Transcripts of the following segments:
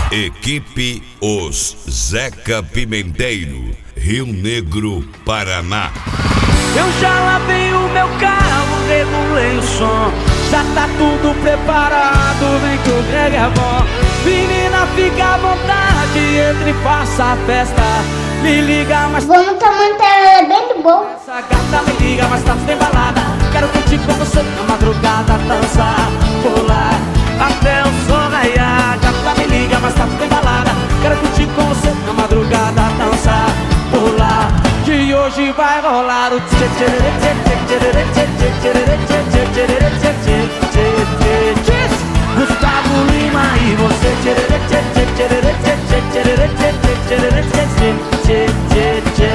Equipe Os Zeca Pimenteiro, Rio Negro, Paraná. Eu já lavei o meu carro, regulei o som, já tá tudo preparado, vem que o Greg é bom. Menina, fica à vontade, entre e faça a festa. Me liga, mas vamos tomar um tereré bem do bom. Essa gata me liga, mas tá sem balada. Quero curtir com você na madrugada, dançar, pular até o sol raiar. Gata me liga, mas tá sem balada. Quero curtir com você na madrugada, dançar, pular, que hoje vai rolar o tchê tchê tchê tchê tchê tchê tchê tchê tchê tchê tchê. Gustavo Lima e você tchê tchê tchê tchê tchê tchê tchê tchê tchê tchê tchê.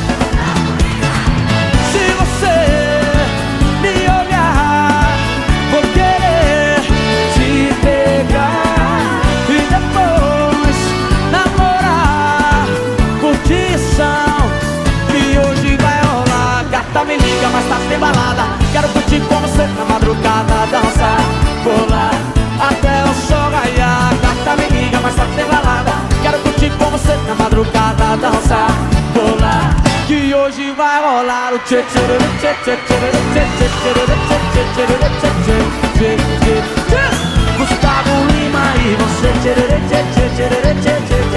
Se você me olhar, vou querer te pegar e depois namorar. Curtição que hoje vai rolar. Gata me liga, mas tá sem balada. Quero curtir com você na madrugada, dançar, pular até o sol raiar. Gata me liga, mas tá sem balada. Quero curtir com você na madrugada, dançar, pular, que hoje vai rolar o tchê tchê tchê tchê tchê tchê tchê tchê tchê. Gustavo Lima e você tchê tchê tchê tchê tchê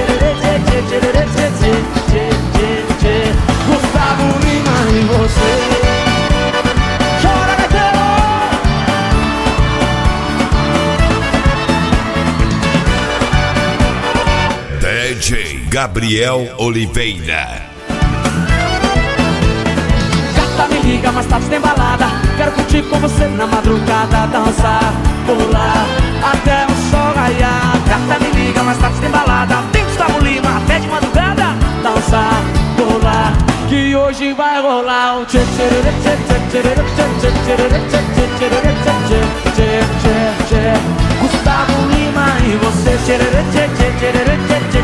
tchê tchê. Gustavo Lima e você. Chora, gaiteiro! DJ Gabriel Oliveira. Gata me liga, mas tá sem balada. Quero curtir com você na madrugada, dançar, pular até o sol raiar. Gata me liga, mas tá sem balada. Tem Gustavo Lima até de madrugada, dançar, pular, que hoje vai rolar o tchê tchê tchê tchê tchê tchê tchê tchê tchê. Gustavo Lima e você tchê tchê tchê tchê tchê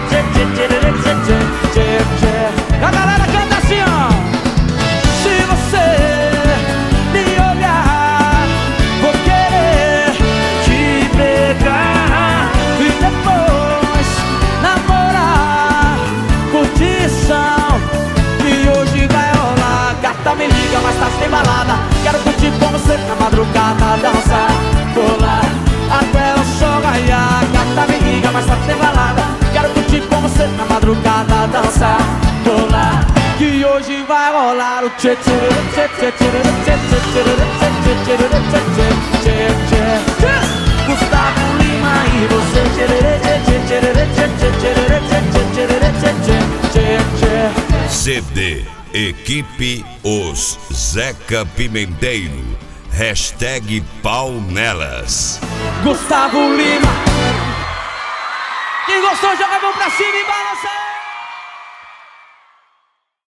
tchê. A galera canta assim, ó. Se você me olhar, vou querer te pegar e depois namorar. Curtição que hoje vai rolar. Gata me liga, mas tá sem balada. Quero curtir com você na madrugada, dançar, pular até o sol raiar. Gata me liga, mas tá sem balada. Quero curtir com você na madrugada, dançar, pular, que hoje vai rolar o tchê tchê tchê tchê tchê tchê tchê tchê tchê. Gustavo Lima e você tchê tchê tchê tchê tchê. CD Equipe Os Zeca Pimenteiro, hashtag pau nelas. Gustavo Lima. Quem gostou, joga a mão pra cima e balança.